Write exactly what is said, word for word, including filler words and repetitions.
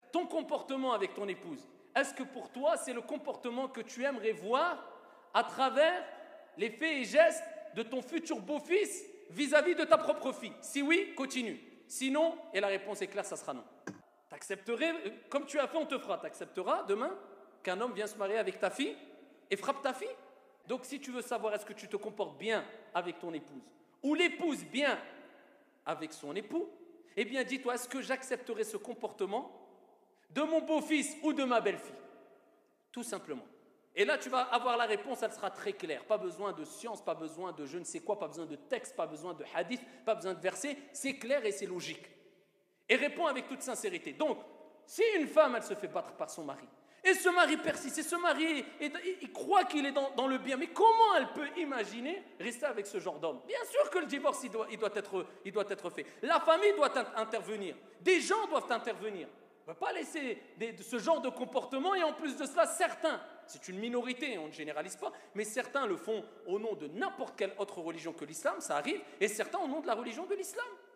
ton comportement avec ton épouse, est-ce que pour toi, c'est le comportement que tu aimerais voir à travers les faits et gestes de ton futur beau-fils vis-à-vis de ta propre fille? Si oui, continue. Sinon, et la réponse est claire, ça sera non. T'accepterais, comme tu as fait, on te fera. T'accepteras demain qu'un homme vienne se marier avec ta fille et frappe ta fille? Donc si tu veux savoir est-ce que tu te comportes bien avec ton épouse ou l'épouse bien avec son époux, eh bien dis-toi, est-ce que j'accepterai ce comportement de mon beau-fils ou de ma belle-fille? Tout simplement. Et là, tu vas avoir la réponse, elle sera très claire. Pas besoin de science, pas besoin de je ne sais quoi, pas besoin de texte, pas besoin de hadith, pas besoin de verset. C'est clair et c'est logique. Et réponds avec toute sincérité. Donc, si une femme, elle se fait battre par son mari, et ce mari persiste, et ce mari, et, il croit qu'il est dans, dans le bien, mais comment elle peut imaginer rester avec ce genre d'homme? Bien sûr que le divorce, il doit, il doit, être, il doit être fait. La famille doit intervenir. Des gens doivent intervenir. On ne peut pas laisser des, de ce genre de comportement, et en plus de cela, certains, c'est une minorité, on ne généralise pas, mais certains le font au nom de n'importe quelle autre religion que l'islam, ça arrive, et certains au nom de la religion de l'islam.